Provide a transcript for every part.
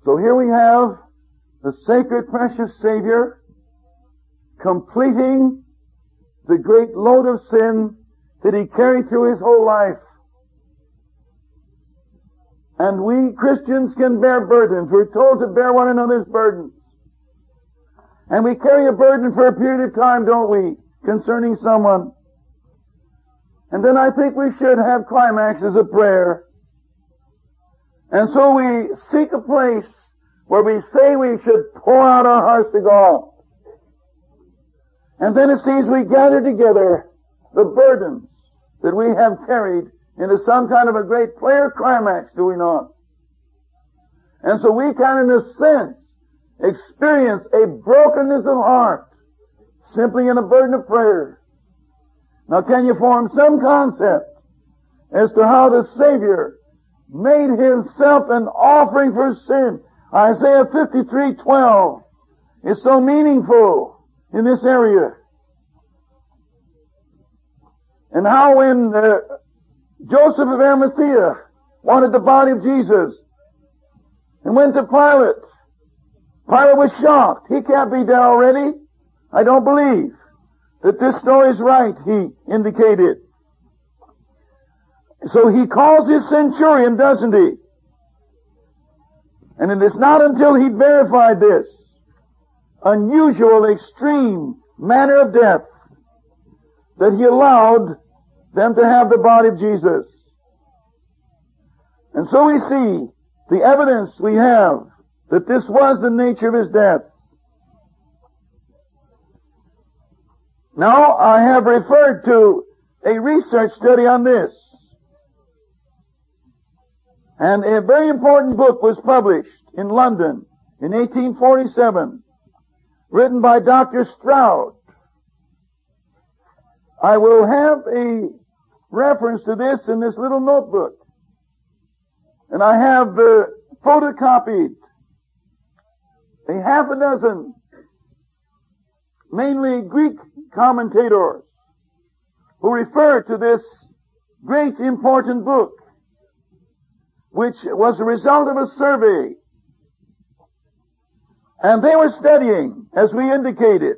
So here we have the sacred, precious Savior completing the great load of sin that He carried through His whole life. And we Christians can bear burdens. We're told to bear one another's burdens. And we carry a burden for a period of time, don't we, concerning someone. And then I think we should have climaxes of prayer. And so we seek a place where we say we should pour out our hearts to God. And then it seems we gather together the burdens that we have carried into some kind of a great prayer climax, do we not? And so we can, in a sense, experience a brokenness of heart simply in a burden of prayer. Now, can you form some concept as to how the Savior made Himself an offering for sin? Isaiah 53:12 is so meaningful in this area. And how when Joseph of Arimathea wanted the body of Jesus and went to Pilate, Pilate was shocked. He can't be dead already. I don't believe that this story is right, he indicated. So he calls his centurion, doesn't he? And it is not until he verified this unusual, extreme manner of death that he allowed them to have the body of Jesus. And so we see the evidence we have that this was the nature of his death. Now, I have referred to a research study on this. And a very important book was published in London in 1847, written by Dr. Stroud. I will have a reference to this in this little notebook. And I have photocopied a half a dozen, mainly Greek commentators, who refer to this great important book, which was a result of a survey. And they were studying, as we indicated,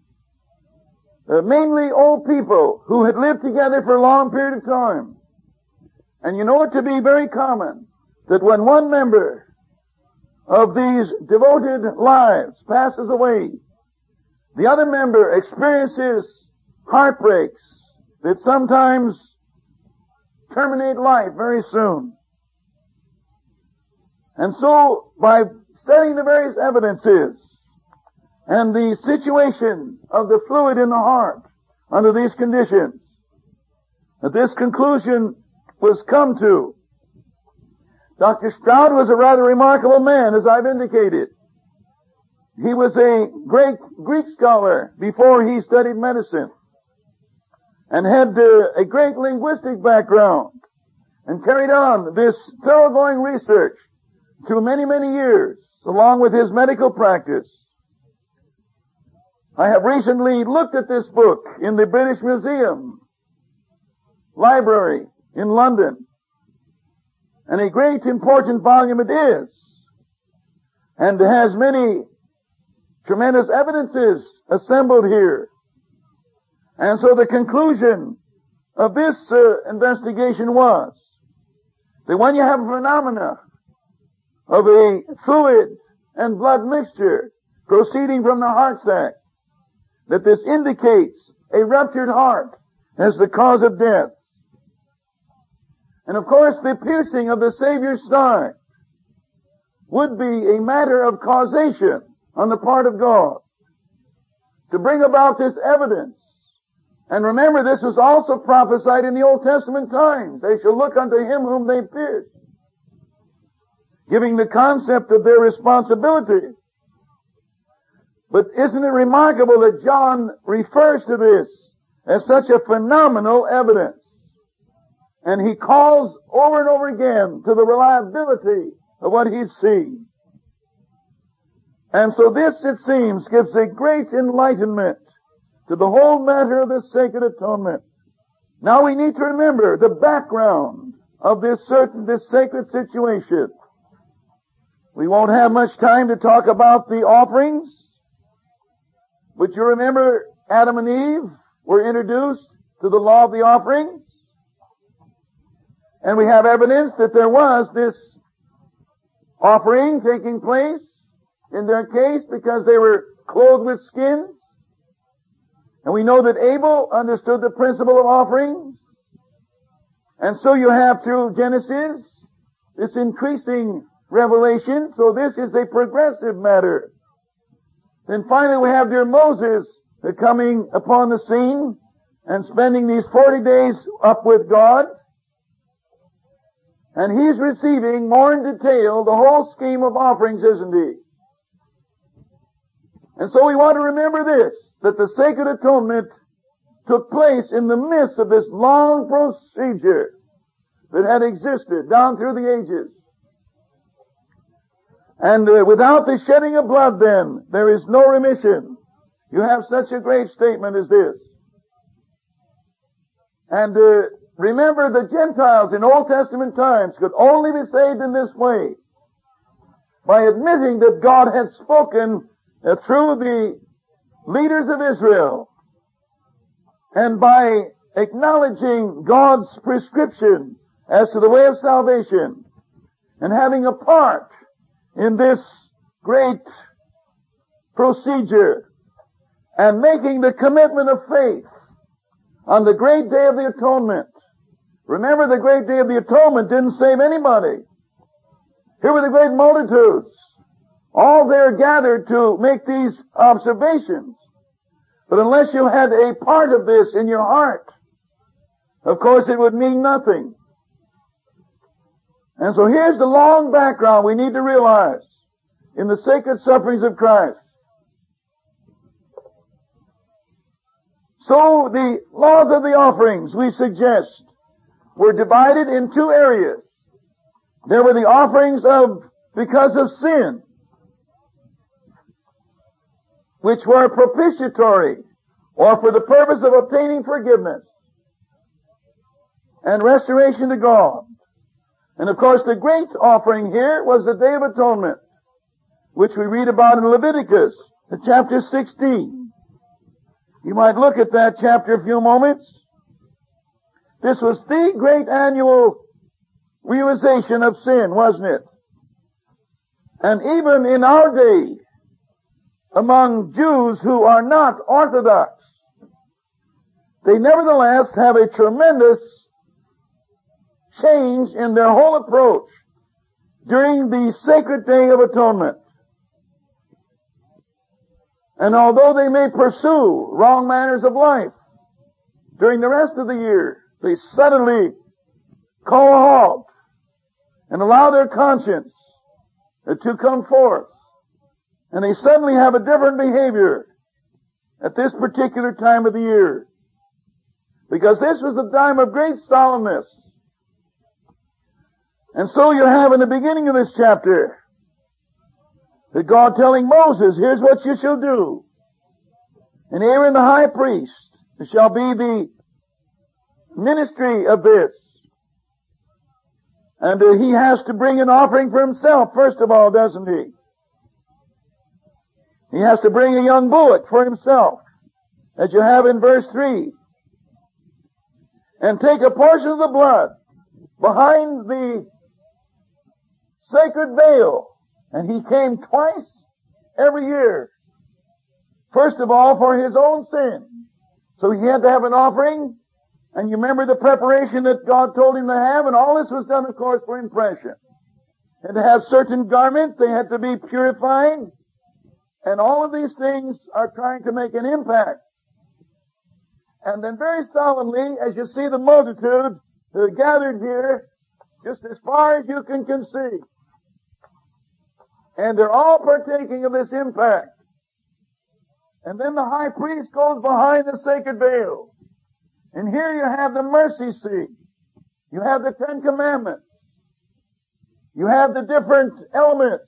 mainly old people who had lived together for a long period of time. And you know it to be very common that when one member of these devoted lives passes away, the other member experiences heartbreaks that sometimes terminate life very soon. And so, by studying the various evidences and the situation of the fluid in the heart under these conditions, that this conclusion was come to. Dr. Stroud was a rather remarkable man, as I've indicated. He was a great Greek scholar before he studied medicine, and had a great linguistic background, and carried on this thoroughgoing research through many, many years, along with his medical practice. I have recently looked at this book in the British Museum Library in London. And a great important volume it is. And has many tremendous evidences assembled here. And so the conclusion of this investigation was that when you have a phenomena of a fluid and blood mixture proceeding from the heart sac, that this indicates a ruptured heart as the cause of death. And of course, the piercing of the Savior's side would be a matter of causation on the part of God to bring about this evidence. And remember, this was also prophesied in the Old Testament times. They shall look unto Him whom they pierced, giving the concept of their responsibility. But isn't it remarkable that John refers to this as such a phenomenal evidence? And he calls over and over again to the reliability of what he's seen. And so this, it seems, gives a great enlightenment to the whole matter of the sacred atonement. Now we need to remember the background of this sacred situation. We won't have much time to talk about the offerings, but you remember Adam and Eve were introduced to the law of the offering, and we have evidence that there was this offering taking place in their case because they were clothed with skins. And we know that Abel understood the principle of offerings. And so you have through Genesis this increasing revelation. So this is a progressive matter. Then finally we have dear Moses coming upon the scene and spending these 40 days up with God. And he's receiving more in detail the whole scheme of offerings, isn't he? And so we want to remember this, that the Sacred Atonement took place in the midst of this long procedure that had existed down through the ages. And without the shedding of blood then, there is no remission. You have such a great statement as this. And remember, the Gentiles in Old Testament times could only be saved in this way, by admitting that God had spoken through the leaders of Israel, and by acknowledging God's prescription as to the way of salvation, and having a part in this great procedure, and making the commitment of faith on the great day of the atonement. Remember, the great day of the atonement didn't save anybody. Here were the great multitudes, all there gathered to make these observations. But unless you had a part of this in your heart, of course it would mean nothing. And so here's the long background we need to realize in the sacred sufferings of Christ. So the laws of the offerings, we suggest, were divided in two areas. There were the offerings because of sin, which were propitiatory, or for the purpose of obtaining forgiveness and restoration to God. And of course the great offering here was the Day of Atonement, which we read about in Leviticus, chapter 16. You might look at that chapter a few moments. This was the great annual realization of sin, wasn't it? And even in our day, among Jews who are not Orthodox, they nevertheless have a tremendous change in their whole approach during the sacred Day of Atonement. And although they may pursue wrong manners of life during the rest of the year, they suddenly call a halt and allow their conscience to come forth. And they suddenly have a different behavior at this particular time of the year. Because this was a time of great solemnness. And so you have in the beginning of this chapter that God telling Moses, here's what you shall do. And Aaron the high priest shall be the ministry of this. And he has to bring an offering for himself, first of all, doesn't he? He has to bring a young bullock for himself, as you have in verse 3. And take a portion of the blood behind the sacred veil. And he came twice every year. First of all, for his own sin. So he had to have an offering. And you remember the preparation that God told him to have. And all this was done, of course, for impression. And to have certain garments, they had to be purified. And all of these things are trying to make an impact. And then very solemnly, as you see the multitude gathered here, just as far as you can see, and they're all partaking of this impact. And then the high priest goes behind the sacred veil. And here you have the mercy seat. You have the Ten Commandments. You have the different elements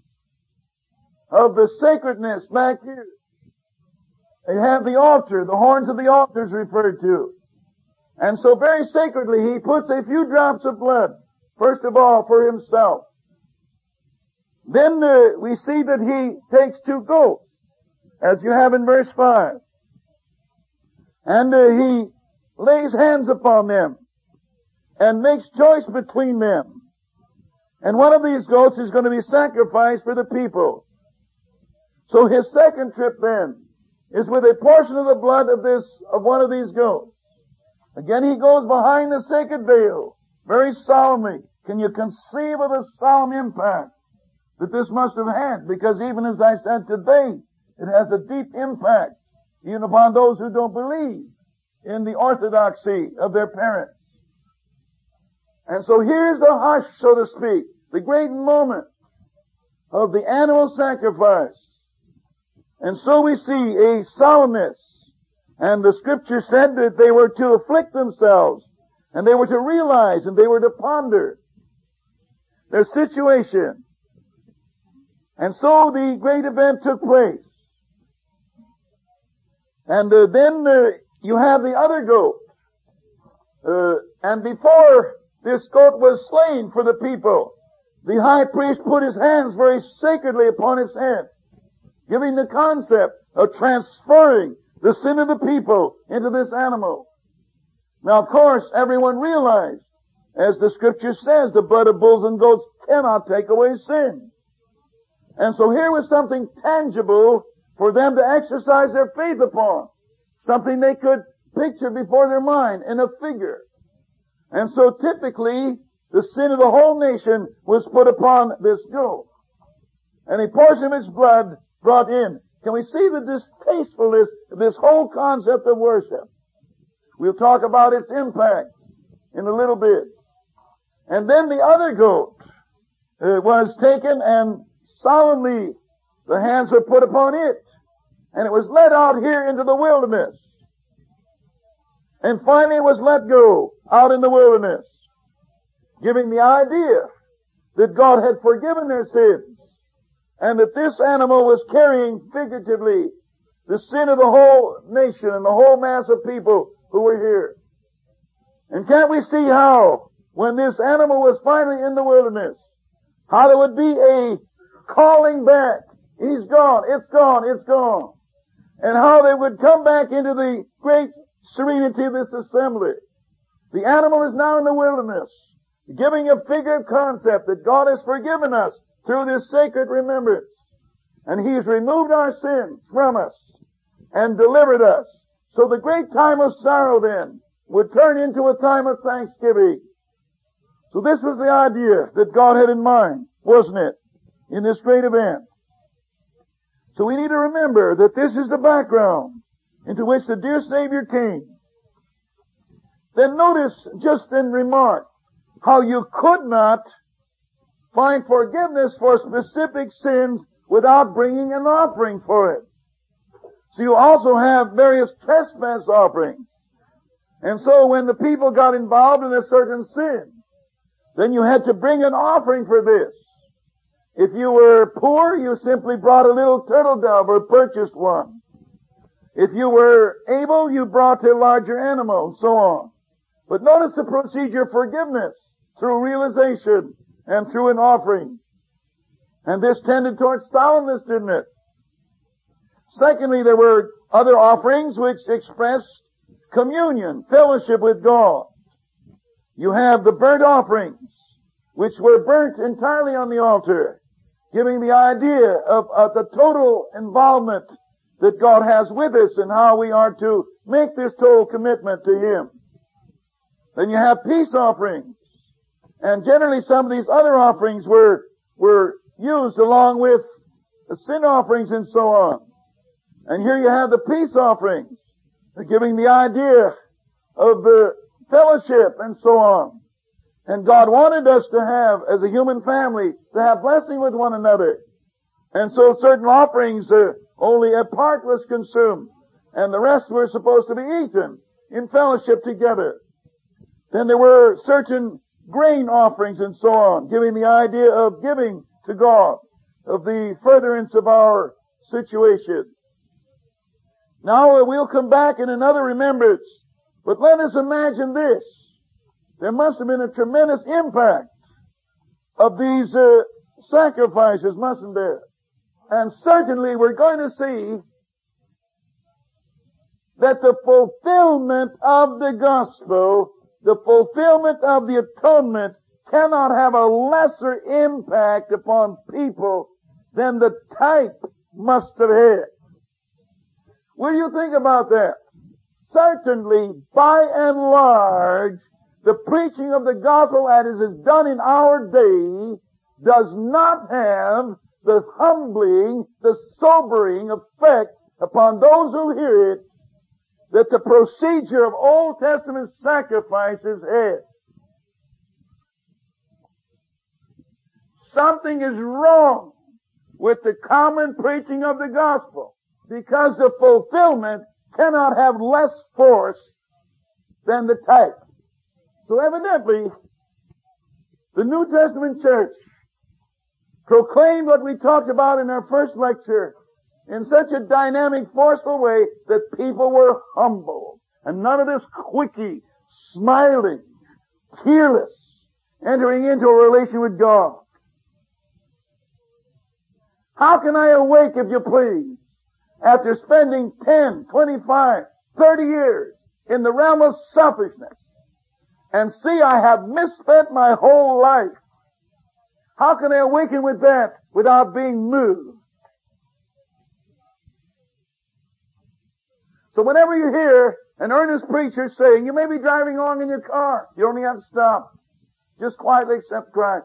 of the sacredness back here. You have the altar, the horns of the altar is referred to. And so very sacredly he puts a few drops of blood, first of all for himself. Then we see that he takes 2 goats, as you have in verse 5. And he lays hands upon them and makes choice between them. And one of these goats is going to be sacrificed for the people. So his second trip then is with a portion of the blood of one of these goats. Again, he goes behind the sacred veil, very solemnly. Can you conceive of the solemn impact that this must have had? Because even as I said today, it has a deep impact even upon those who don't believe in the orthodoxy of their parents. And so here's the hush, so to speak, the great moment of the animal sacrifice. And so we see a solemnness. And the Scripture said that they were to afflict themselves, and they were to realize, and they were to ponder their situation. And so the great event took place. And then you have the other goat. And before this goat was slain for the people, the high priest put his hands very sacredly upon its head, giving the concept of transferring the sin of the people into this animal. Now, of course, everyone realized, as the Scripture says, the blood of bulls and goats cannot take away sin. And so here was something tangible for them to exercise their faith upon. Something they could picture before their mind in a figure. And so typically, the sin of the whole nation was put upon this goat. And a portion of its blood brought in. Can we see the distastefulness of this whole concept of worship? We'll talk about its impact in a little bit. And then the other goat was taken, and solemnly the hands were put upon it. And it was led out here into the wilderness. And finally it was let go out in the wilderness, giving the idea that God had forgiven their sins, and that this animal was carrying figuratively the sin of the whole nation and the whole mass of people who were here. And can't we see how, when this animal was finally in the wilderness, how there would be a calling back? He's gone, it's gone, it's gone. And how they would come back into the great serenity of this assembly. The animal is now in the wilderness, giving a figure of concept that God has forgiven us through this sacred remembrance. And He's removed our sins from us and delivered us. So the great time of sorrow then would turn into a time of thanksgiving. So this was the idea that God had in mind, wasn't it, in this great event? So we need to remember that this is the background into which the dear Savior came. Then notice, just in remark, how you could not find forgiveness for specific sins without bringing an offering for it. So you also have various trespass offerings. And so when the people got involved in a certain sin, then you had to bring an offering for this. If you were poor, you simply brought a little turtle dove or purchased one. If you were able, you brought a larger animal, and so on. But notice the procedure of forgiveness through realization and through an offering. And this tended towards solemnness, didn't it? Secondly, there were other offerings which expressed communion, fellowship with God. You have the burnt offerings, which were burnt entirely on the altar, giving the idea of the total involvement that God has with us and how we are to make this total commitment to Him. Then you have peace offerings. And generally some of these other offerings were used along with the sin offerings and so on. And here you have the peace offerings, giving the idea of the fellowship and so on. And God wanted us to have, as a human family, to have blessing with one another. And so certain offerings, only a part was consumed, and the rest were supposed to be eaten in fellowship together. Then there were certain grain offerings and so on, giving the idea of giving to God, of the furtherance of our situation. Now we'll come back in another remembrance, but let us imagine this. There must have been a tremendous impact of these sacrifices, mustn't there? And certainly we're going to see that the fulfillment of the gospel, the fulfillment of the atonement, cannot have a lesser impact upon people than the type must have had. Will you think about that? Certainly, by and large, the preaching of the gospel as it is done in our day does not have the humbling, the sobering effect upon those who hear it that the procedure of Old Testament sacrifices had. Something is wrong with the common preaching of the gospel, because the fulfillment cannot have less force than the type. So evidently, the New Testament church proclaimed what we talked about in our first lecture in such a dynamic, forceful way that people were humble. And none of this quickie, smiling, tearless, entering into a relation with God. How can I awake, if you please, after spending 10, 25, 30 years in the realm of selfishness, and see I have misspent my whole life? How can I awaken with that without being moved? So whenever you hear an earnest preacher saying, you may be driving along in your car, you only have to stop. Just quietly accept Christ.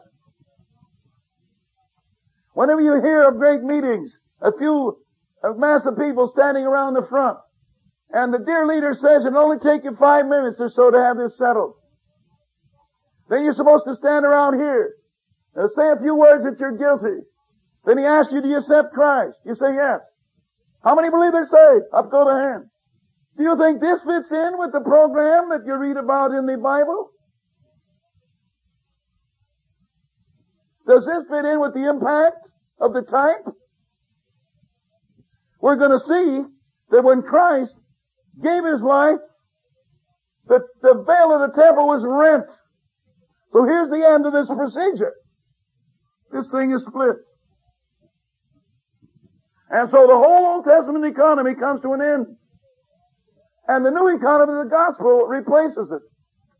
Whenever you hear of great meetings, a mass of people standing around the front, and the dear leader says it'll only take you 5 minutes or so to have this settled. Then you're supposed to stand around here, say a few words that you're guilty. Then he asks you, do you accept Christ? You say yes. How many believe they're saved? Up go the hand. Do you think this fits in with the program that you read about in the Bible? Does this fit in with the impact of the type? We're going to see that when Christ gave His life, the veil of the temple was rent. So here's the end of this procedure. This thing is split. And so the whole Old Testament economy comes to an end. And the new economy of the gospel replaces it.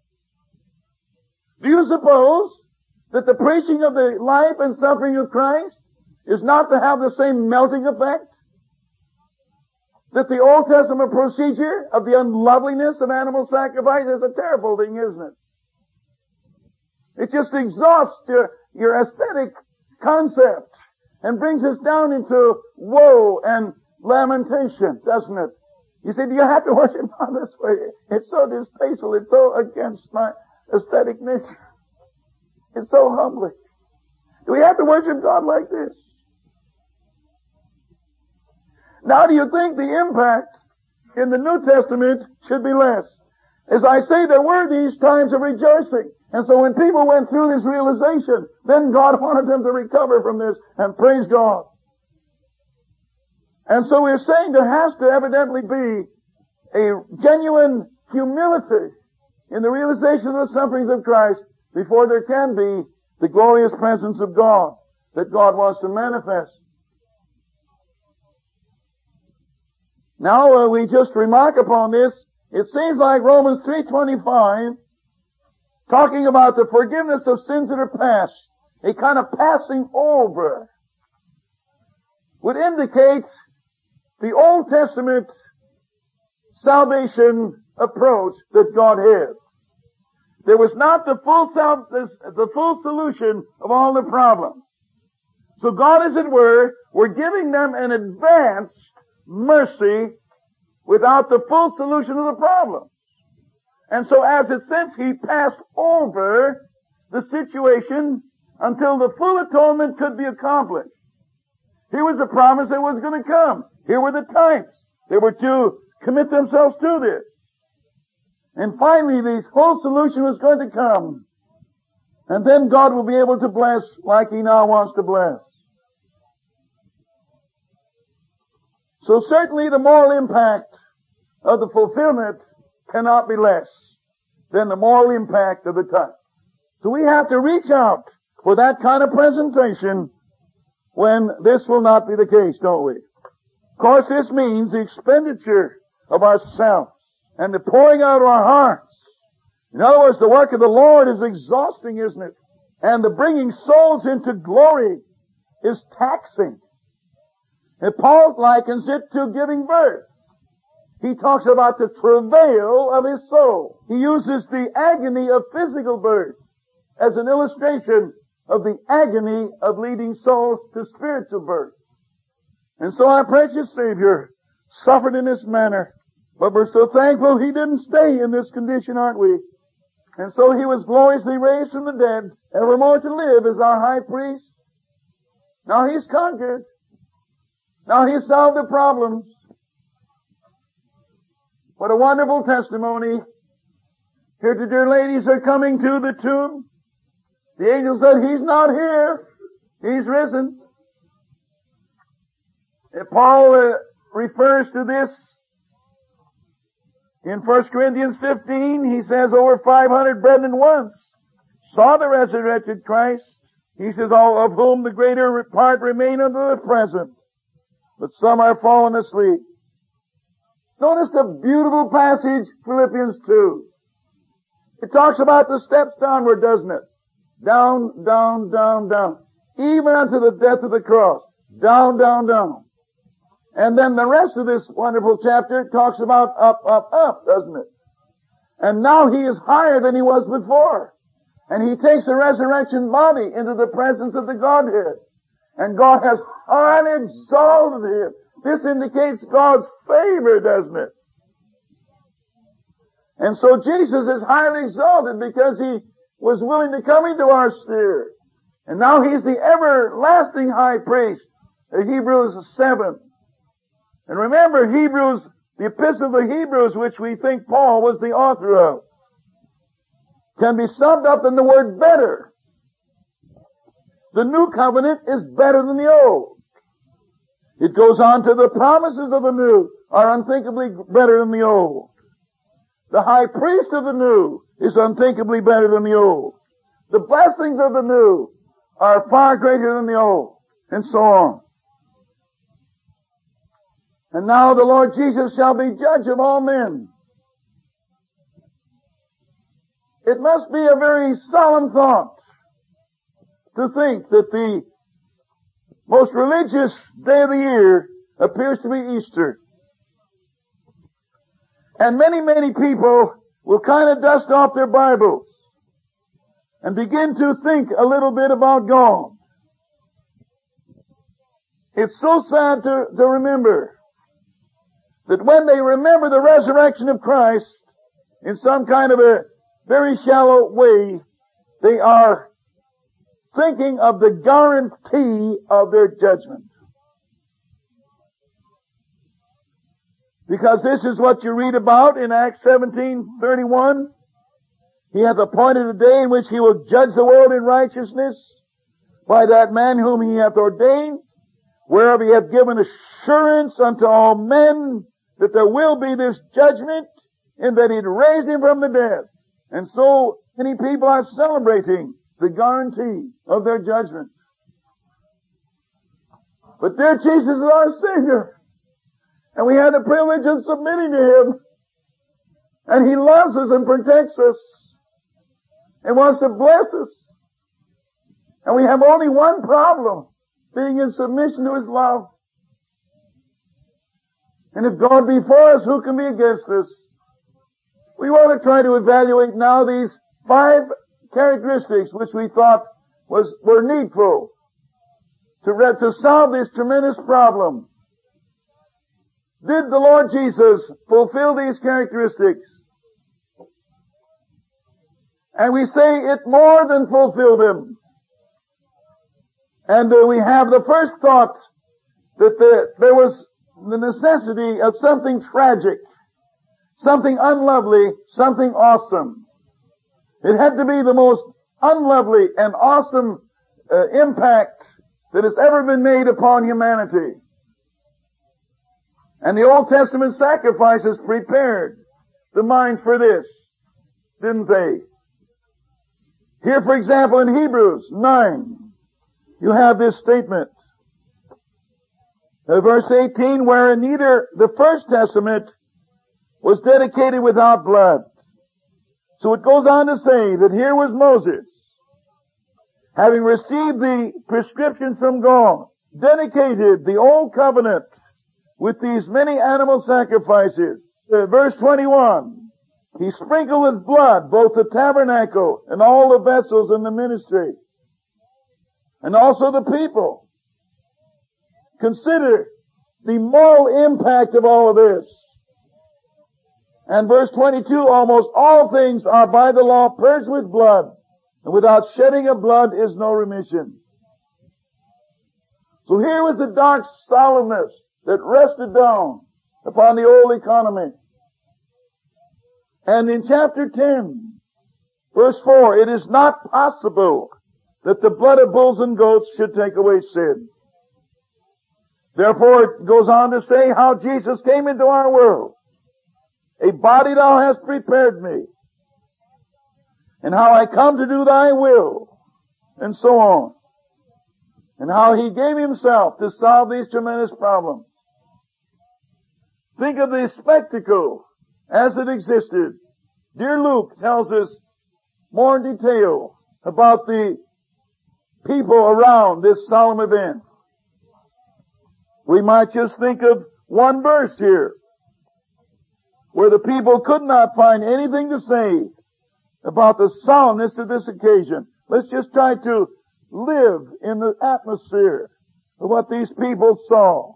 Do you suppose that the preaching of the life and suffering of Christ is not to have the same melting effect that the Old Testament procedure of the unloveliness of animal sacrifice is? A terrible thing, isn't it? It just exhausts your aesthetic concept and brings us down into woe and lamentation, doesn't it? You say, do you have to worship God this way? It's so distasteful. It's so against my aesthetic nature. It's so humbling. Do we have to worship God like this? Now, do you think the impact in the New Testament should be less? As I say, there were these times of rejoicing. And so when people went through this realization, then God wanted them to recover from this and praise God. And so we're saying there has to evidently be a genuine humility in the realization of the sufferings of Christ before there can be the glorious presence of God that God wants to manifest. Now we just remark upon this. It seems like Romans 3:25, talking about the forgiveness of sins that are past, a kind of passing over, would indicate the Old Testament salvation approach that God had. There was not the full solution of all the problems. So God, as it were giving them an advanced mercy without the full solution of the problem. And so as it says, He passed over the situation until the full atonement could be accomplished. Here was the promise that was going to come. Here were the types. They were to commit themselves to this. And finally, the full solution was going to come. And then God will be able to bless like He now wants to bless. So certainly the moral impact of the fulfillment cannot be less than the moral impact of the type. So we have to reach out for that kind of presentation when this will not be the case, don't we? Of course, this means the expenditure of ourselves and the pouring out of our hearts. In other words, the work of the Lord is exhausting, isn't it? And the bringing souls into glory is taxing. And Paul likens it to giving birth. He talks about the travail of his soul. He uses the agony of physical birth as an illustration of the agony of leading souls to spiritual birth. And so our precious Savior suffered in this manner. But we're so thankful He didn't stay in this condition, aren't we? And so He was gloriously raised from the dead, evermore to live as our high priest. Now He's conquered. Now He's solved the problems. What a wonderful testimony. Here the dear ladies are coming to the tomb. The angel said, He's not here. He's risen. Paul refers to this in 1 Corinthians 15. He says, over 500 brethren once saw the resurrected Christ. He says, all of whom the greater part remain unto the present, but some are fallen asleep. Notice the beautiful passage, Philippians 2. It talks about the steps downward, doesn't it? Down, down, down, down. Even unto the death of the cross. Down, down, down. And then the rest of this wonderful chapter talks about up, up, up, doesn't it? And now He is higher than He was before. And He takes a resurrection body into the presence of the Godhead. And God has highly exalted Him. This indicates God's favor, doesn't it? And so Jesus is highly exalted because He was willing to come into our sphere. And now He's the everlasting high priest. Hebrews 7. And remember, Hebrews, the Epistle of the Hebrews, which we think Paul was the author of, can be summed up in the word better. The new covenant is better than the old. It goes on to the promises of the new are unthinkably better than the old. The high priest of the new is unthinkably better than the old. The blessings of the new are far greater than the old. And so on. And now the Lord Jesus shall be judge of all men. It must be a very solemn thought to think that the most religious day of the year appears to be Easter. And many, many people will kind of dust off their Bibles and begin to think a little bit about God. It's so sad to remember that when they remember the resurrection of Christ in some kind of a very shallow way, they are thinking of the guarantee of their judgment. Because this is what you read about in Acts 17:31. He hath appointed a day in which He will judge the world in righteousness by that man whom He hath ordained, whereof He hath given assurance unto all men that there will be this judgment, and that He'd raised Him from the dead. And so many people are celebrating the guarantee of their judgment. But dear Jesus is our Savior, and we have the privilege of submitting to Him, and He loves us and protects us, and wants to bless us. And we have only one problem, being in submission to His love. And if God be for us, who can be against us? We want to try to evaluate now these 5 characteristics which we thought were needful to solve this tremendous problem. Did the Lord Jesus fulfill these characteristics? And we say it more than fulfilled them. And we have the first thought that there was the necessity of something tragic, something unlovely, something awesome. It had to be the most unlovely and awesome impact that has ever been made upon humanity. And the Old Testament sacrifices prepared the minds for this, didn't they? Here, for example, in Hebrews 9, you have this statement. Verse 18, wherein neither the First Testament was dedicated without blood. So it goes on to say that here was Moses, having received the prescription from God, dedicated the old covenant with these many animal sacrifices. Verse 21, he sprinkled with blood both the tabernacle and all the vessels in the ministry, and also the people. Consider the moral impact of all of this. And verse 22, almost all things are by the law purged with blood, and without shedding of blood is no remission. So here was the dark solemnness that rested down upon the old economy. And in chapter 10, verse 4, it is not possible that the blood of bulls and goats should take away sin. Therefore it goes on to say how Jesus came into our world. A body thou hast prepared me, and how I come to do thy will, and so on. And how he gave himself to solve these tremendous problems. Think of the spectacle as it existed. Dear Luke tells us more in detail about the people around this solemn event. We might just think of one verse here, where the people could not find anything to say about the solemnness of this occasion. Let's just try to live in the atmosphere of what these people saw.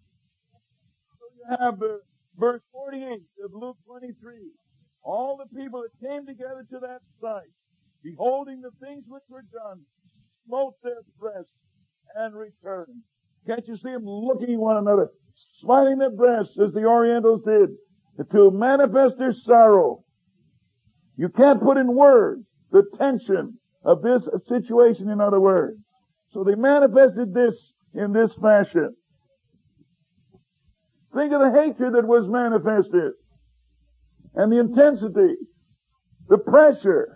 So you have verse 48 of Luke 23. All the people that came together to that sight, beholding the things which were done, smote their breasts and returned. Can't you see them looking at one another, smiting their breasts as the Orientals did, to manifest their sorrow? You can't put in words the tension of this situation, in other words. So they manifested this in this fashion. Think of the hatred that was manifested, and the intensity, the pressure,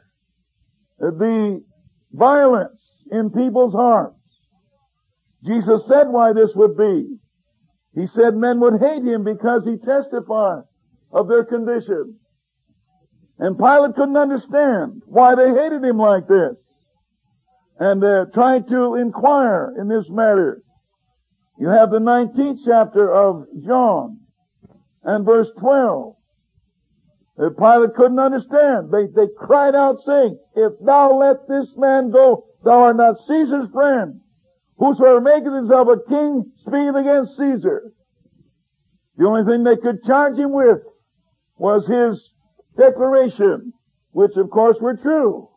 the violence in people's hearts. Jesus said why this would be. He said men would hate him because he testified of their condition. And Pilate couldn't understand why they hated him like this, and tried to inquire in this matter. You have the 19th chapter of John and verse 12. Pilate couldn't understand. They cried out saying, if thou let this man go, thou art not Caesar's friend. Whosoever maketh himself a king speaketh against Caesar. The only thing they could charge him with was his declaration, which of course were true.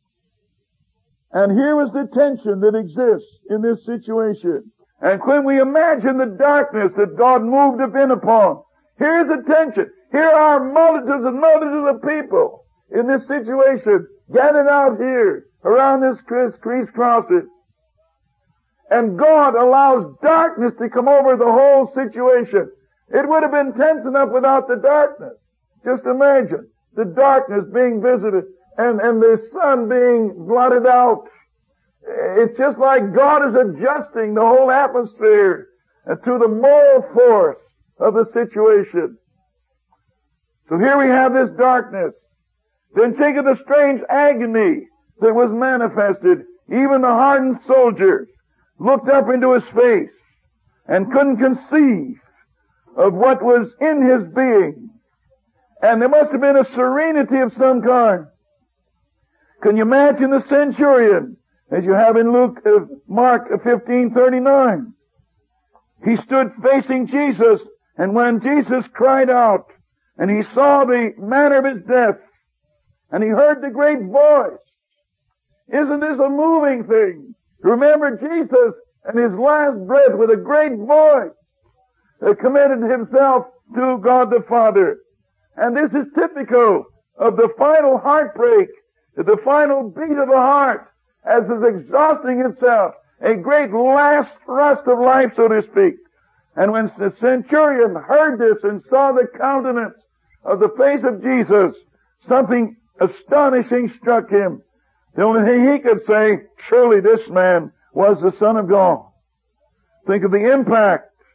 And here was the tension that exists in this situation. And when we imagine the darkness that God moved in upon, here's the tension. Here are multitudes and multitudes of people in this situation gathered out here around this crisscrossing. And God allows darkness to come over the whole situation. It would have been tense enough without the darkness. Just imagine the darkness being visited and the sun being blotted out. It's just like God is adjusting the whole atmosphere to the moral force of the situation. So here we have this darkness. Then think of the strange agony that was manifested. Even the hardened soldiers looked up into his face and couldn't conceive of what was in his being. And there must have been a serenity of some kind. Can you imagine the centurion, as you have in Mark 15:39? He stood facing Jesus, and when Jesus cried out, and he saw the manner of his death, and he heard the great voice. Isn't this a moving thing? Remember Jesus and his last breath with a great voice commended himself to God the Father. And this is typical of the final heartbreak, the final beat of the heart as it's exhausting itself, a great last thrust of life, so to speak. And when the centurion heard this and saw the countenance of the face of Jesus, something astonishing struck him. The only thing he could say, surely this man was the Son of God. Think of the impact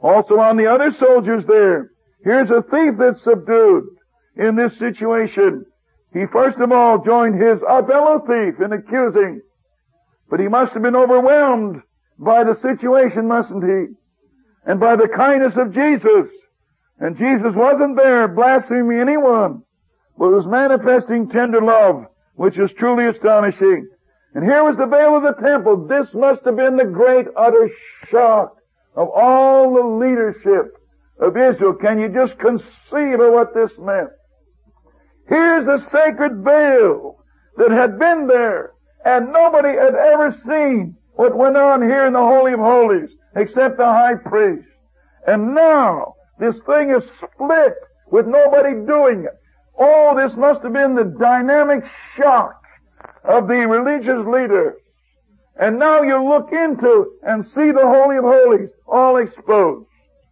Also on the other soldiers there. Here's a thief that's subdued in this situation. He first of all joined his fellow thief in accusing. But he must have been overwhelmed by the situation, mustn't he? And by the kindness of Jesus. And Jesus wasn't there blaspheming anyone, but was manifesting tender love, which is truly astonishing. And here was the veil of the temple. This must have been the great utter shock of all the leadership of Israel. Can you just conceive of what this meant? Here's the sacred veil that had been there, and nobody had ever seen what went on here in the Holy of Holies except the high priest. And now this thing is split with nobody doing it. Oh, this must have been the dynamic shock of the religious leaders. And now you look into and see the Holy of Holies all exposed.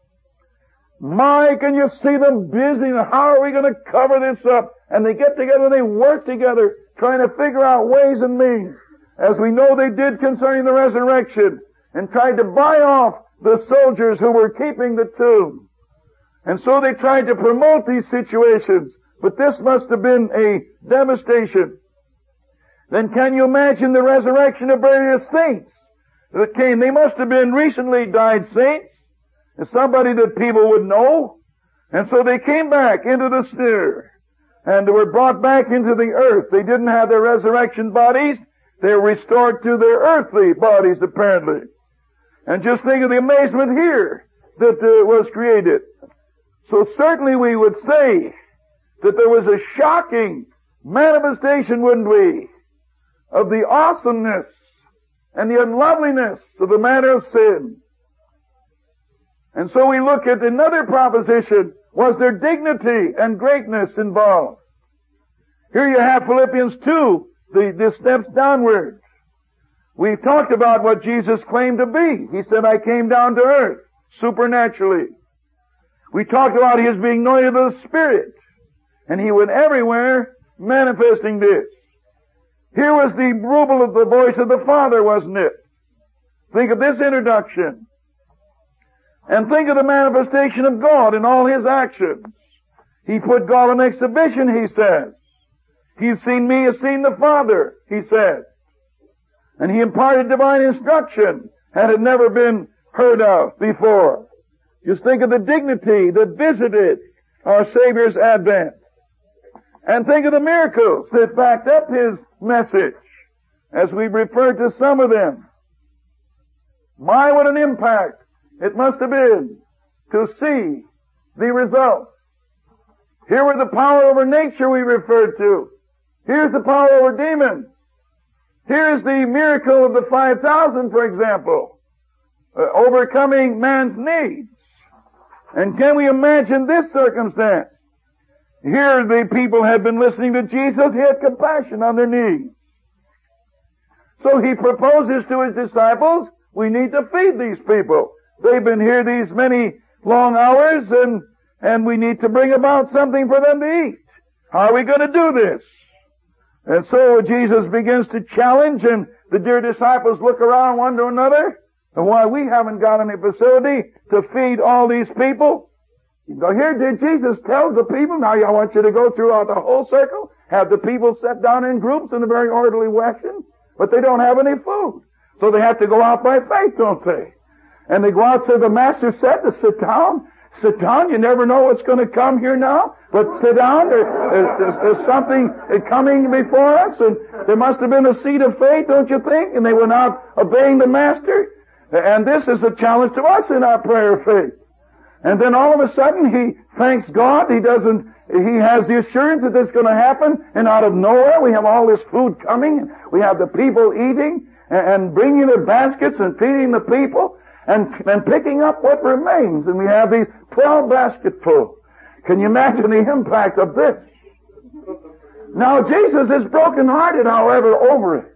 My, can you see them busy? How are we going to cover this up? And they get together and they work together trying to figure out ways and means, as we know they did concerning the resurrection, and tried to buy off the soldiers who were keeping the tomb. And so they tried to promote these situations. But this must have been a devastation. Then can you imagine the resurrection of various saints that came? They must have been recently died saints, somebody that people would know. And so they came back into the sphere, and they were brought back into the earth. They didn't have their resurrection bodies. They were restored to their earthly bodies, apparently. And just think of the amazement here that was created. So certainly we would say that there was a shocking manifestation, wouldn't we, of the awesomeness and the unloveliness of the matter of sin. And so we look at another proposition. Was there dignity and greatness involved? Here you have Philippians 2, the steps downward. We've talked about what Jesus claimed to be. He said, I came down to earth supernaturally. We talked about his being anointed of the Spirit. And he went everywhere manifesting this. Here was the ruble of the voice of the Father, wasn't it? Think of this introduction. And think of the manifestation of God in all his actions. He put God on exhibition, he says. He's seen me, has seen the Father, he said. And he imparted divine instruction that had never been heard of before. Just think of the dignity that visited our Savior's advent. And think of the miracles that backed up his message, as we've referred to some of them. My, what an impact it must have been to see the results. Here were the power over nature we referred to. Here's the power over demons. Here's the miracle of the 5,000, for example, overcoming man's needs. And can we imagine this circumstance? Here the people had been listening to Jesus. He had compassion on their needs. So he proposes to his disciples, we need to feed these people. They've been here these many long hours, and we need to bring about something for them to eat. How are we going to do this? And so Jesus begins to challenge, and the dear disciples look around one to another, and why we haven't got any facility to feed all these people. Now here did Jesus tell the people, now I want you to go throughout the whole circle, have the people set down in groups in a very orderly fashion, but they don't have any food. So they have to go out by faith, don't they? And they go out, so the master said to sit down. Sit down, you never know what's going to come here now, but sit down, there's something coming before us, and there must have been a seed of faith, don't you think? And they went out obeying the master. And this is a challenge to us in our prayer of faith. And then all of a sudden he thanks God. He has the assurance that this is going to happen. And out of nowhere we have all this food coming. We have the people eating and bringing their baskets and feeding the people and picking up what remains. And we have these 12 basketfuls. Can you imagine the impact of this? Now Jesus is brokenhearted, however, over it.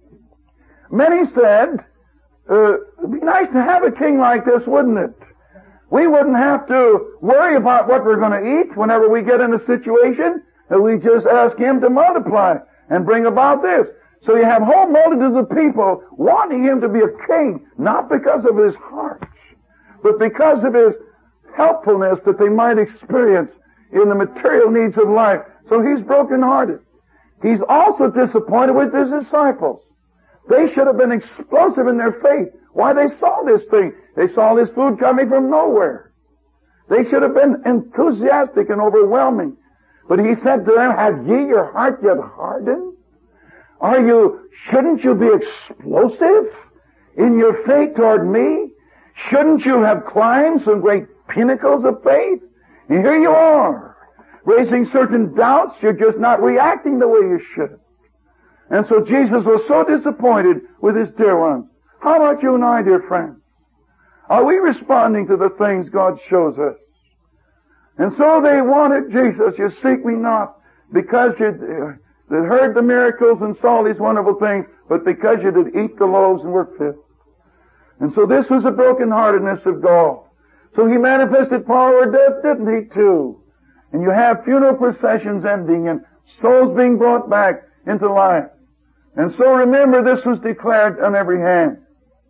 Many said, it'd be nice to have a king like this, wouldn't it? We wouldn't have to worry about what we're going to eat whenever we get in a situation. We just ask him to multiply and bring about this. So you have whole multitudes of people wanting him to be a king, not because of his heart, but because of His helpfulness that they might experience in the material needs of life. So He's brokenhearted. He's also disappointed with His disciples. They should have been explosive in their faith. Why? They saw this thing. They saw this food coming from nowhere. They should have been enthusiastic and overwhelming. But He said to them, have ye your heart yet hardened? Shouldn't you be explosive in your faith toward me? Shouldn't you have climbed some great pinnacles of faith? And here you are, raising certain doubts. You're just not reacting the way you should. And so Jesus was so disappointed with His dear ones. How about you and I, dear friends? Are we responding to the things God shows us? And so they wanted Jesus. You seek me not because you heard the miracles and saw these wonderful things, but because you did eat the loaves and were filled. And so this was the brokenheartedness of God. So He manifested power over death, didn't He, too? And you have funeral processions ending and souls being brought back into life. And so remember, this was declared on every hand.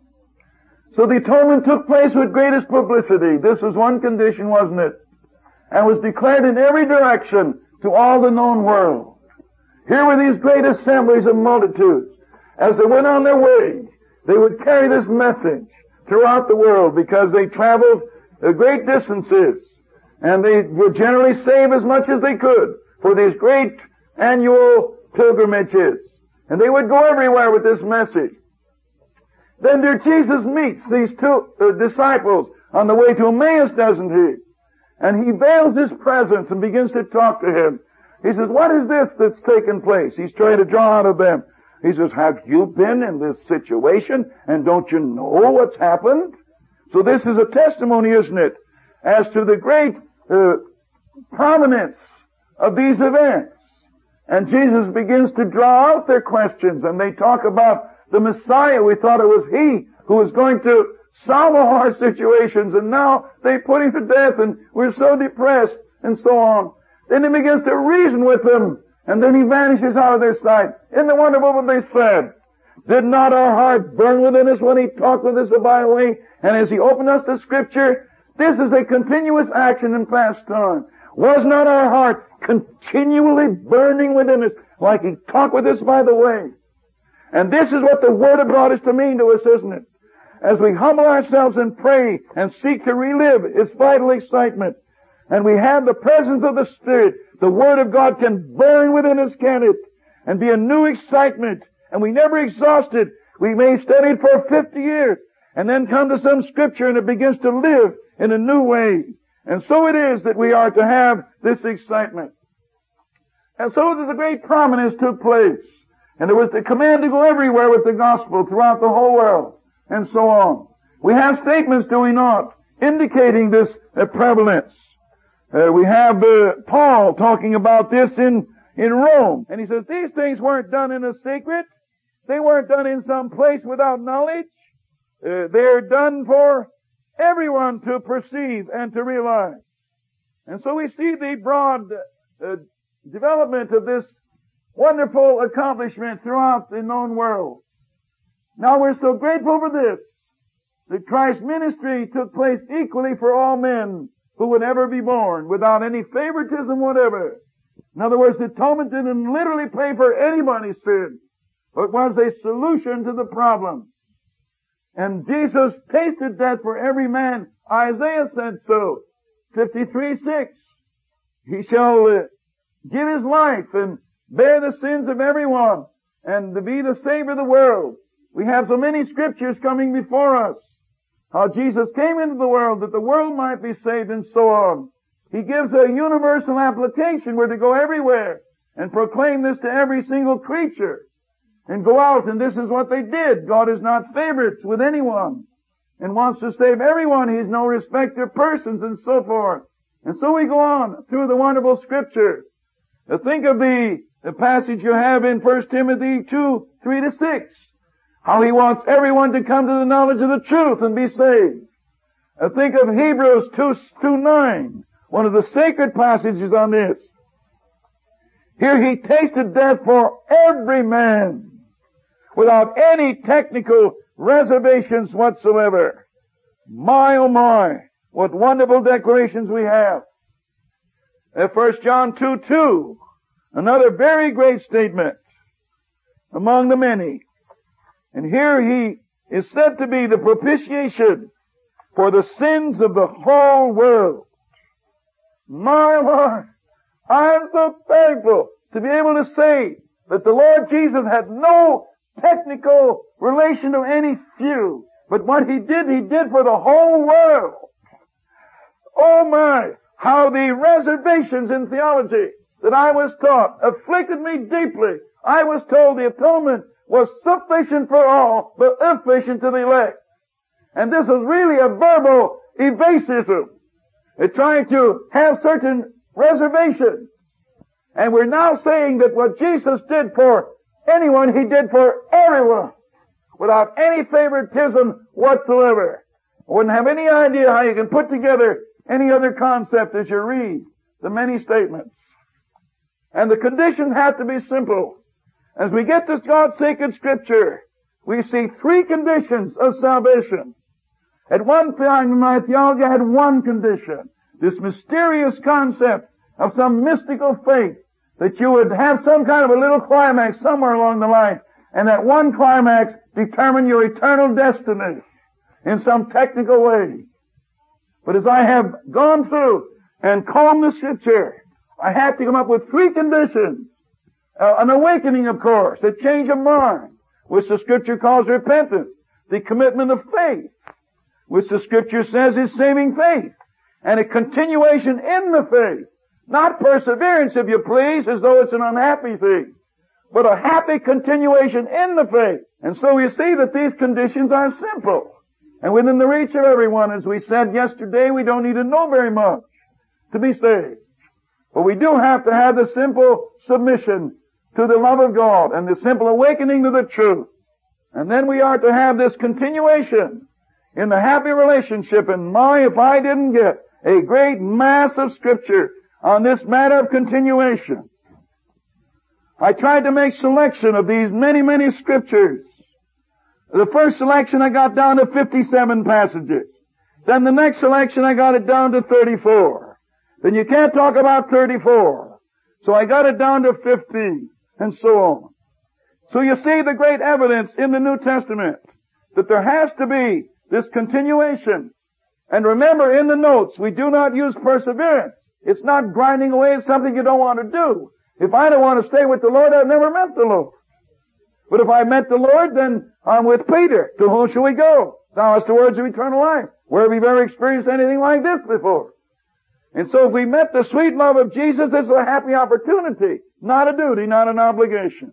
So the atonement took place with greatest publicity. This was one condition, wasn't it? And was declared in every direction to all the known world. Here were these great assemblies of multitudes. As they went on their way, they would carry this message throughout the world because they traveled great distances. And they would generally save as much as they could for these great annual pilgrimages. And they would go everywhere with this message. Then dear Jesus meets these two disciples on the way to Emmaus, doesn't He? And He veils His presence and begins to talk to him. He says, what is this that's taken place? He's trying to draw out of them. He says, have you been in this situation and don't you know what's happened? So this is a testimony, isn't it, as to the great prominence of these events. And Jesus begins to draw out their questions, and they talk about the Messiah. We thought it was He who was going to solve all our situations, and now they put Him to death, and we're so depressed, and so on. Then He begins to reason with them, and then He vanishes out of their sight. Isn't it wonderful what they said? Did not our heart burn within us when He talked with us by the way? And as He opened us to Scripture, this is a continuous action in past time. Was not our heart continually burning within us like He talked with us by the way? And this is what the Word of God is to mean to us, isn't it? As we humble ourselves and pray and seek to relive its vital excitement, and we have the presence of the Spirit, the Word of God can burn within us, can it? And be a new excitement. And we never exhaust it. We may study it for 50 years, and then come to some Scripture and it begins to live in a new way. And so it is that we are to have this excitement. And so the great prominence took place. And there was the command to go everywhere with the gospel throughout the whole world, and so on. We have statements, do we not, indicating this prevalence. We have Paul talking about this in Rome. And he says, these things weren't done in a secret. They weren't done in some place without knowledge. They're done for everyone to perceive and to realize. And so we see the broad development of this wonderful accomplishment throughout the known world. Now we're so grateful for this, that Christ's ministry took place equally for all men who would ever be born, without any favoritism whatever. In other words, the atonement didn't literally pay for anybody's sin, but was a solution to the problem. And Jesus tasted death for every man. Isaiah said so. 53:6. He shall give His life and bear the sins of everyone, and to be the Savior of the world. We have so many Scriptures coming before us. How Jesus came into the world that the world might be saved, and so on. He gives a universal application. We're to go everywhere and proclaim this to every single creature. And go out, and this is what they did. God is not favorites with anyone, and wants to save everyone. He's no respecter of persons, and so forth. And so we go on through the wonderful Scripture. Think of the passage you have in 1 Timothy 2:3-6. How He wants everyone to come to the knowledge of the truth and be saved. Think of Hebrews 2:9, one of the sacred passages on this. Here He tasted death for every man, without any technical reservations whatsoever. My, oh my, what wonderful declarations we have. 1 John 2:2, another very great statement among the many. And here he is said to be the propitiation for the sins of the whole world. My Lord, I am so thankful to be able to say that the Lord Jesus had no technical relation to any few, but what He did for the whole world. Oh my, how the reservations in theology that I was taught afflicted me deeply. I was told the atonement was sufficient for all, but insufficient to the elect. And this is really a verbal evasivism. It's trying to have certain reservations. And we're now saying that what Jesus did for anyone, He did for everyone, without any favoritism whatsoever. I wouldn't have any idea how you can put together any other concept as you read the many statements. And the conditions have to be simple. As we get to God's sacred Scripture, we see three conditions of salvation. At one time in my theology, I had one condition. This mysterious concept of some mystical faith that you would have some kind of a little climax somewhere along the line, and that one climax determine your eternal destiny in some technical way. But as I have gone through and combed the Scripture, I have to come up with three conditions. An awakening, of course, a change of mind, which the Scripture calls repentance, the commitment of faith, which the Scripture says is saving faith, and a continuation in the faith. Not perseverance, if you please, as though it's an unhappy thing, but a happy continuation in the faith. And so we see that these conditions are simple and within the reach of everyone. As we said yesterday, we don't need to know very much to be saved. But we do have to have the simple submission to the love of God and the simple awakening to the truth. And then we are to have this continuation in the happy relationship. And my, if I didn't get a great mass of Scripture on this matter of continuation. I tried to make selection of these many, many Scriptures. The first selection I got down to 57 passages. Then the next selection I got it down to 34. Then you can't talk about 34. So I got it down to 15, and so on. So you see the great evidence in the New Testament that there has to be this continuation. And remember, in the notes, we do not use perseverance. It's not grinding away at something you don't want to do. If I don't want to stay with the Lord, I've never met the Lord. But if I met the Lord, then I'm with Peter. To whom shall we go? Thou hast the words of eternal life. Where have we ever experienced anything like this before? And so if we met the sweet love of Jesus, this is a happy opportunity, not a duty, not an obligation.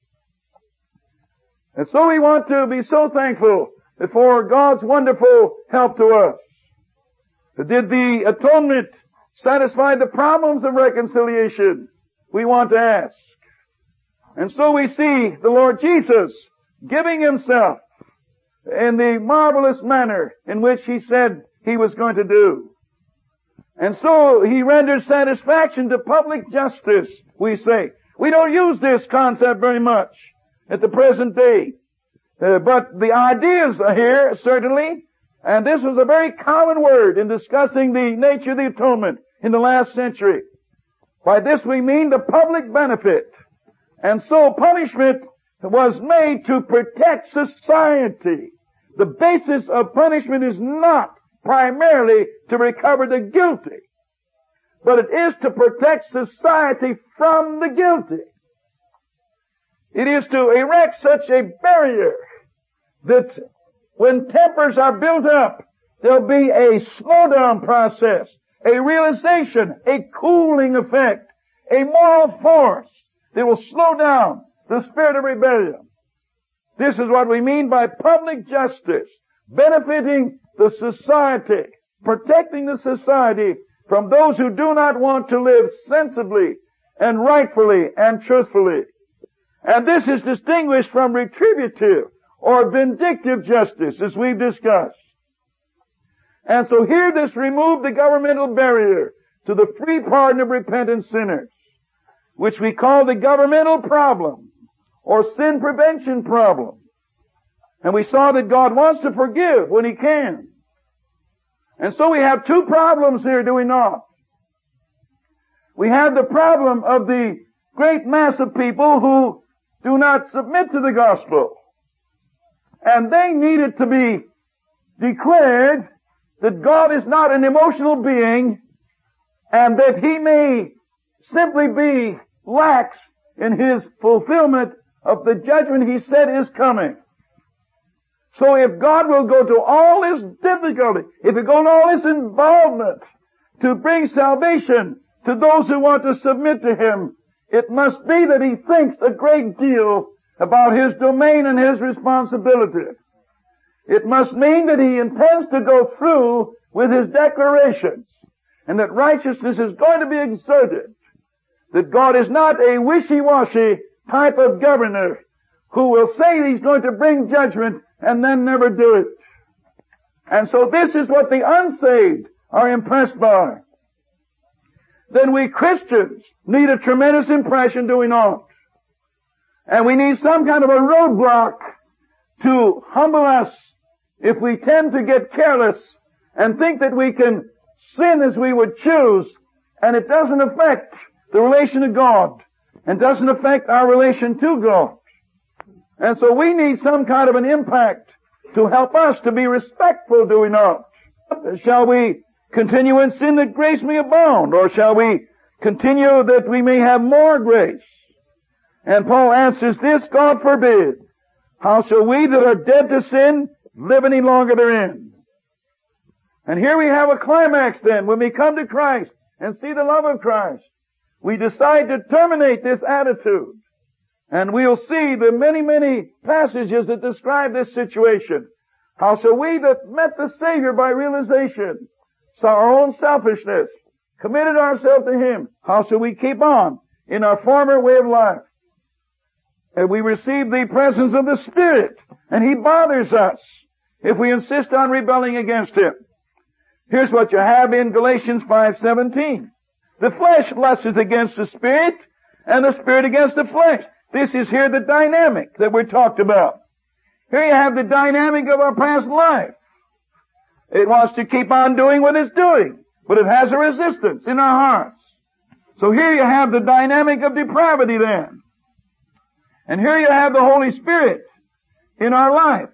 And so we want to be so thankful for God's wonderful help to us. Did the atonement satisfy the problems of reconciliation? We want to ask. And so we see the Lord Jesus giving Himself in the marvelous manner in which He said He was going to do. And so He renders satisfaction to public justice, we say. We don't use this concept very much at the present day. But the ideas are here, certainly, and this was a very common word in discussing the nature of the atonement in the last century. By this we mean the public benefit. And so punishment was made to protect society. The basis of punishment is not primarily to recover the guilty, but it is to protect society from the guilty. It is to erect such a barrier that when tempers are built up, there'll be a slowdown process, a realization, a cooling effect, a moral force that will slow down the spirit of rebellion. This is what we mean by public justice, benefiting the society, protecting the society from those who do not want to live sensibly and rightfully and truthfully. And this is distinguished from retributive or vindictive justice, as we've discussed. And so here this removed the governmental barrier to the free pardon of repentant sinners, which we call the governmental problem or sin prevention problem. And we saw that God wants to forgive when He can. And so we have two problems here, do we not? We have the problem of the great mass of people who do not submit to the gospel. And they need it to be declared that God is not an emotional being and that He may simply be lax in His fulfillment of the judgment He said is coming. So if God will go to all this difficulty, if He go to all this involvement to bring salvation to those who want to submit to Him, it must be that He thinks a great deal about His domain and His responsibility. It must mean that He intends to go through with His declarations and that righteousness is going to be exerted. That God is not a wishy-washy type of governor who will say He's going to bring judgment and then never do it. And so this is what the unsaved are impressed by. Then we Christians need a tremendous impression, do we not? And we need some kind of a roadblock to humble us if we tend to get careless and think that we can sin as we would choose, and it doesn't affect the relation to God and doesn't affect our relation to God. And so we need some kind of an impact to help us to be respectful, do we not? Shall we continue in sin that grace may abound, or shall we continue that we may have more grace? And Paul answers this, God forbid. How shall we that are dead to sin live any longer therein? And here we have a climax then. When we come to Christ and see the love of Christ, we decide to terminate this attitude. And we'll see the many, many passages that describe this situation. How shall we that met the Savior by realization, saw our own selfishness, committed ourselves to Him, how shall we keep on in our former way of life? And we receive the presence of the Spirit, and He bothers us if we insist on rebelling against Him. Here's what you have in Galatians 5:17. The flesh lusts against the Spirit, and the Spirit against the flesh. This is here the dynamic that we're talked about. Here you have the dynamic of our past life. It wants to keep on doing what it's doing, but it has a resistance in our hearts. So here you have the dynamic of depravity then. And here you have the Holy Spirit in our life,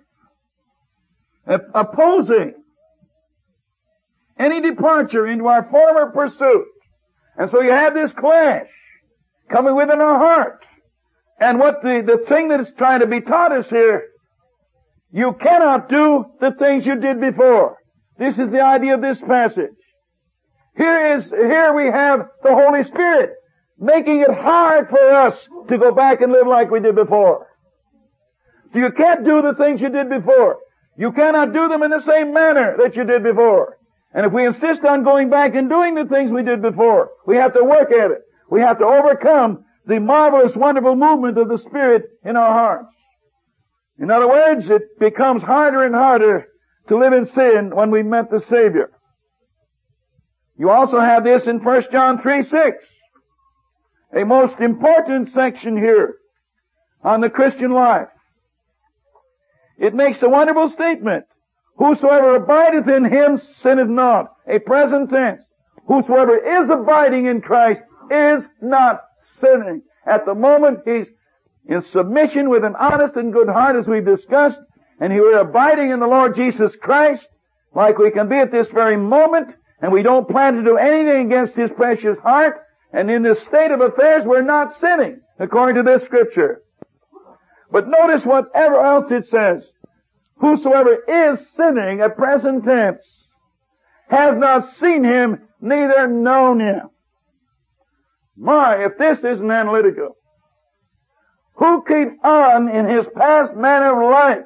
opposing any departure into our former pursuit. And so you have this clash coming within our heart. And what the thing that is trying to be taught us here, you cannot do the things you did before. This is the idea of this passage. Here we have the Holy Spirit making it hard for us to go back and live like we did before. So you can't do the things you did before. You cannot do them in the same manner that you did before. And if we insist on going back and doing the things we did before, we have to work at it. We have to overcome the marvelous, wonderful movement of the Spirit in our hearts. In other words, it becomes harder and harder to live in sin when we met the Savior. You also have this in 1 John 3:6. A most important section here on the Christian life. It makes a wonderful statement. Whosoever abideth in Him sinneth not. A present tense. Whosoever is abiding in Christ is not sinning. At the moment he's in submission with an honest and good heart, as we've discussed, and we're abiding in the Lord Jesus Christ, like we can be at this very moment, and we don't plan to do anything against His precious heart, and in this state of affairs we're not sinning, according to this Scripture. But notice whatever else it says. Whosoever is sinning, at present tense, has not seen Him, neither known Him. My, if this isn't analytical. Who keeps on in his past manner of life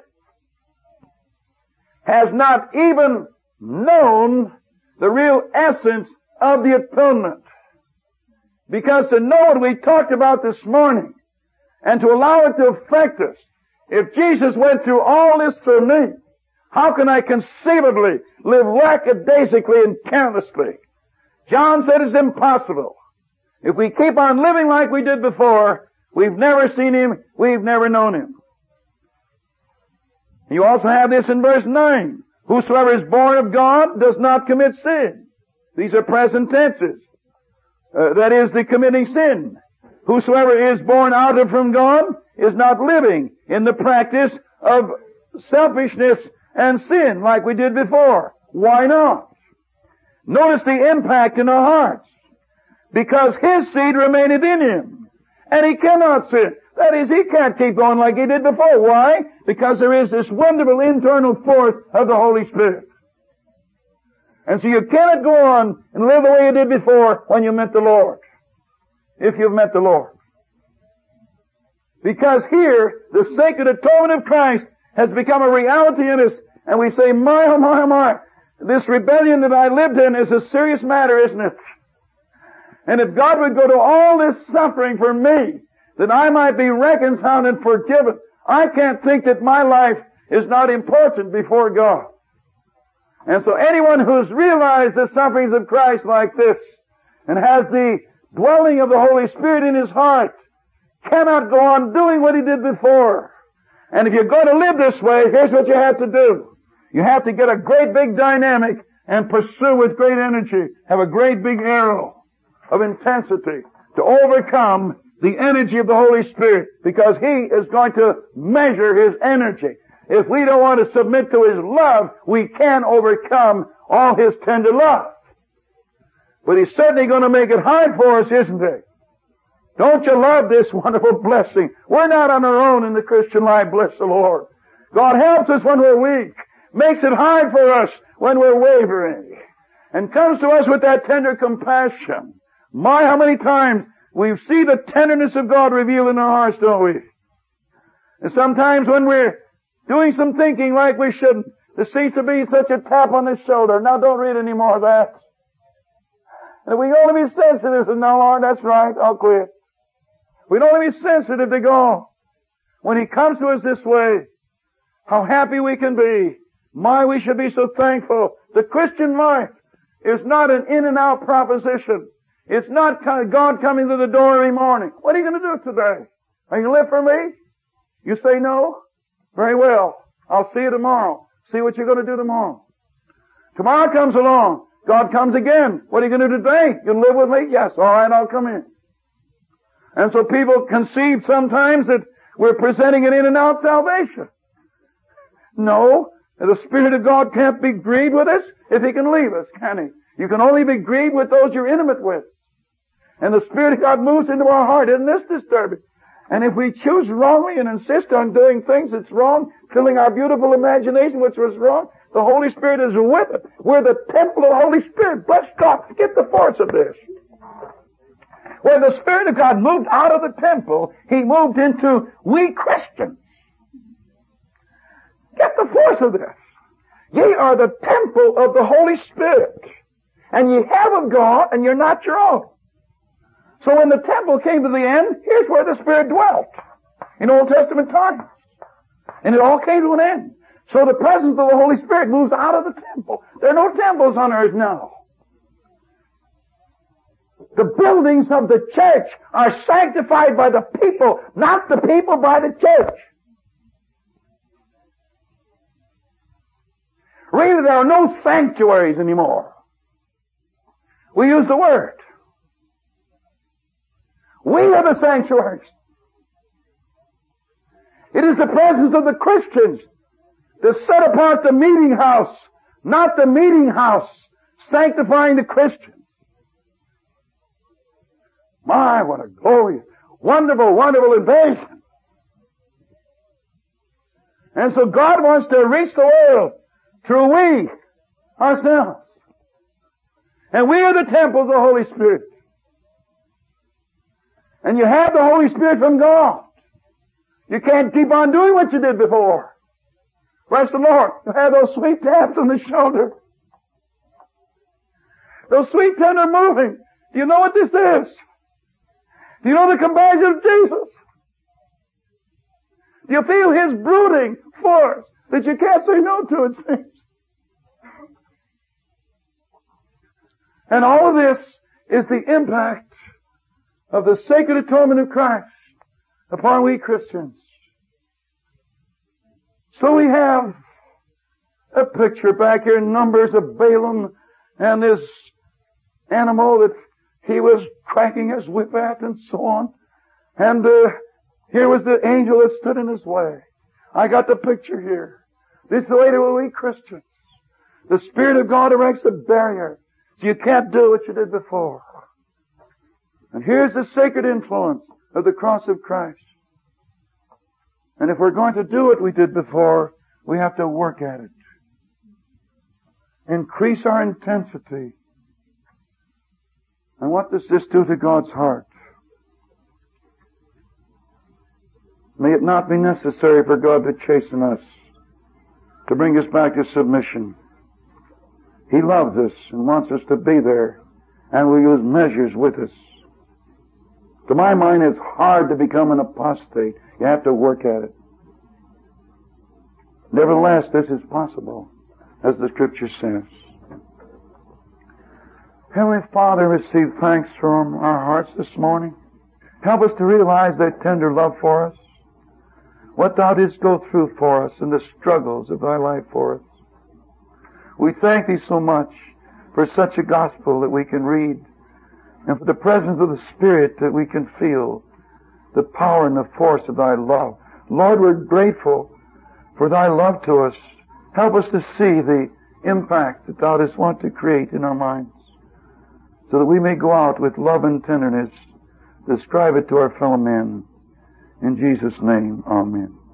has not even known the real essence of the atonement. Because to know what we talked about this morning and to allow it to affect us, if Jesus went through all this for me, how can I conceivably live lackadaisically and carelessly? John said it's impossible. If we keep on living like we did before, we've never seen Him, we've never known Him. You also have this in verse 9. Whosoever is born of God does not commit sin. These are present tenses. That is the committing sin. Whosoever is born out of from God is not living in the practice of selfishness and sin like we did before. Why not? Notice the impact in our hearts. Because his seed remaineth in him, and he cannot sin. That is, he can't keep going like he did before. Why? Because there is this wonderful internal force of the Holy Spirit. And so you cannot go on and live the way you did before when you met the Lord. If you've met the Lord. Because here, the sacred atonement of Christ has become a reality in us, and we say, my, oh my, oh my, this rebellion that I lived in is a serious matter, isn't it? And if God would go to all this suffering for me, that I might be reconciled and forgiven, I can't think that my life is not important before God. And so anyone who's realized the sufferings of Christ like this, and has the dwelling of the Holy Spirit in his heart, cannot go on doing what he did before. And if you're going to live this way, here's what you have to do. You have to get a great big dynamic and pursue with great energy. Have a great big arrow of intensity to overcome the energy of the Holy Spirit, because he is going to measure his energy. If we don't want to submit to his love, we can overcome all his tender love. But he's certainly going to make it hard for us, isn't he? Don't you love this wonderful blessing? We're not on our own in the Christian life, bless the Lord. God helps us when we're weak, makes it hard for us when we're wavering, and comes to us with that tender compassion. My, how many times we see the tenderness of God revealed in our hearts, don't we? And sometimes when we're doing some thinking like we shouldn't, there seems to be such a tap on the shoulder. Now don't read any more of that. And if we only be sensitive, and no, Lord, that's right, I'll quit. We'd only be sensitive to God. When he comes to us this way, how happy we can be. My, we should be so thankful. The Christian life is not an in and out proposition. It's not God coming to the door every morning. What are you going to do today? Are you going to live for me? You say no? Very well. I'll see you tomorrow. See what you're going to do tomorrow. Tomorrow comes along. God comes again. What are you going to do today? You live with me? Yes. All right, I'll come in. And so people conceive sometimes that we're presenting an in and out salvation. No. The Spirit of God can't be grieved with us if he can leave us, can he? You can only be grieved with those you're intimate with. And the Spirit of God moves into our heart. Isn't this disturbing? And if we choose wrongly and insist on doing things that's wrong, filling our beautiful imagination which was wrong, the Holy Spirit is with it. We're the temple of the Holy Spirit. Bless God. Get the force of this. When the Spirit of God moved out of the temple, he moved into we Christians. Get the force of this. Ye are the temple of the Holy Spirit. And ye have of God, and you're not your own. So when the temple came to the end, here's where the Spirit dwelt. In Old Testament times. And it all came to an end. So the presence of the Holy Spirit moves out of the temple. There are no temples on earth now. The buildings of the church are sanctified by the people, not the people by the church. Really, there are no sanctuaries anymore. We use the word. We are the sanctuaries. It is the presence of the Christians that set apart the meeting house, not the meeting house sanctifying the Christian. My, what a glorious, wonderful, wonderful invasion. And so God wants to reach the world through we, ourselves. And we are the temple of the Holy Spirit. And you have the Holy Spirit from God. You can't keep on doing what you did before. Bless the Lord. You have those sweet taps on the shoulder. Those sweet tender moving. Do you know what this is? Do you know the compassion of Jesus? Do you feel his brooding force that you can't say no to, it seems? And all of this is the impact of the sacred atonement of Christ upon we Christians. So we have a picture back here in Numbers of Balaam and this animal that he was cracking his whip at and so on. And here was the angel that stood in his way. I got the picture here. This is the way to we Christians. The Spirit of God erects a barrier. So you can't do what you did before. And here's the sacred influence of the cross of Christ. And if we're going to do what we did before, we have to work at it. Increase our intensity. And what does this do to God's heart? May it not be necessary for God to chasten us, to bring us back to submission. He loves us and wants us to be there, and will use measures with us. To my mind, it's hard to become an apostate. You have to work at it. Nevertheless, this is possible, as the Scripture says. Heavenly Father, receive thanks from our hearts this morning. Help us to realize Thy tender love for us, what Thou didst go through for us, and the struggles of Thy life for us. We thank Thee so much for such a gospel that we can read, and for the presence of the Spirit that we can feel, the power and the force of Thy love. Lord, we're grateful for Thy love to us. Help us to see the impact that Thou dost want to create in our minds, so that we may go out with love and tenderness, describe it to our fellow men. In Jesus' name, amen.